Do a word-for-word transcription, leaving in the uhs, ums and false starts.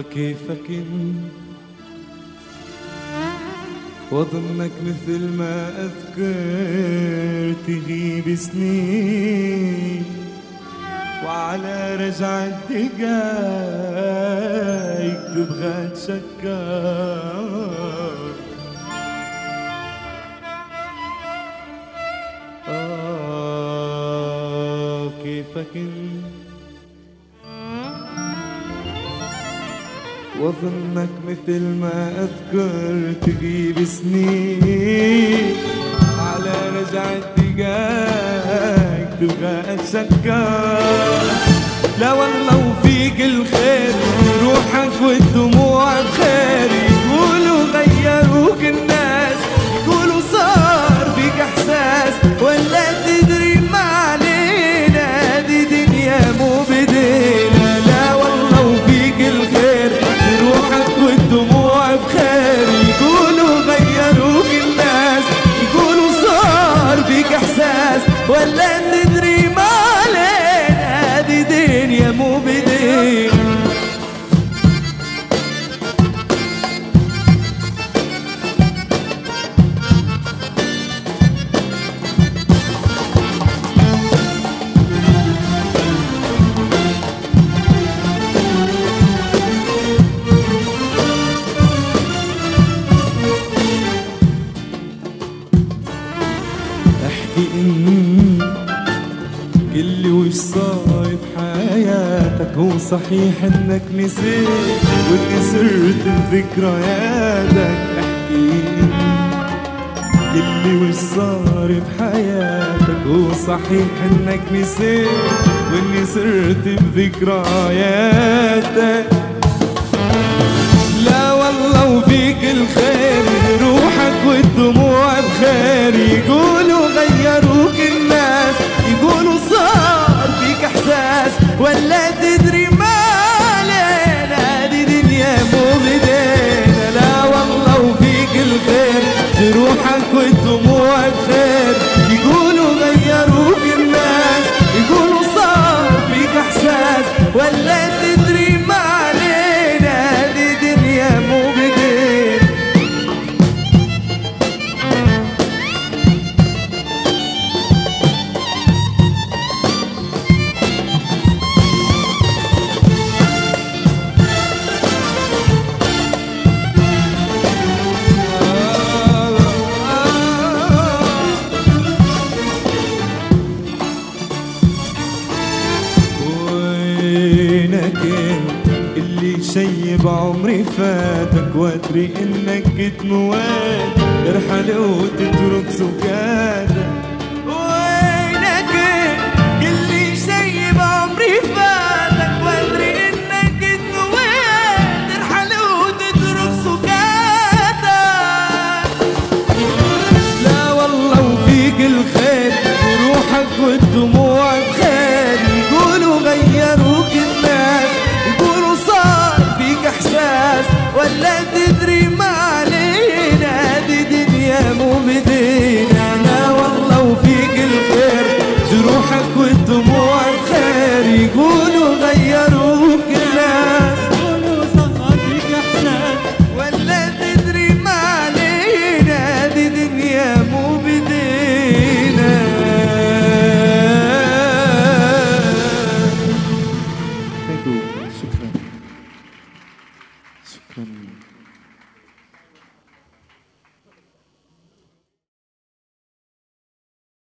كيفك انت واظنك مثل ما اذكر تغيب سنين وعلى رجعة دقايق تبغى تشكر. آه كيفك انت واظنك مثل ما اذكر تغيب سنين على رجعة دقايق تبغى اتشكر. لا والله وفيك الخير روحك والدموع بخير، يقولوا غيروك الناس يقولوا صار فيك احساس ولا تدري ما علينا دي دنيا مو بدينا. لا والله وفيك الخير روحك والدموع بخير، يقولوا غيروك الناس يقولوا صار فيك احساس ولا تدري ما علينا دي دنيا مو بدينا. قلي وش صار بحياتك، هو صحيح انك نسيت واللي صرت بذكرياتك. احكيلي قلي وش صار بحياتك، هو صحيح انك نسيت واللي صرت بذكرياتك. لا والله وفيك الخير روحك والدموع بخير، يقولوا غيروك الناس يقولوا صار فيك احساس ولا تدري ما علينا دي دنيا مو بدينا. لا والله وفيك الخير روحك والدموع بخير، يقولوا غيروك الناس يقولوا صار فيك احساس ولا تدري ما علينا دي دنيا مو بدينا. اللي شي بعمري فاتك وادري انك كنت مواد ترحل وتترك سكاتك. وينك اللي شي بعمري فاتك وادري انك كنت مواد ترحل وتترك سكاتك. لا والله وفيك الخير روحك والدموع بخير، يقولوا غيروك الناس يقولوا صار فيك احساس ولا تدري ما علينا دي دنيا مو بدينا. لا والله وفيك الخير جروحك والدموع بخير، يقولوا غيروك الناس يقولوا صار فيك احساس ولا تدري ما علينا دي دنيا مو بدينا. شكرا شكرا.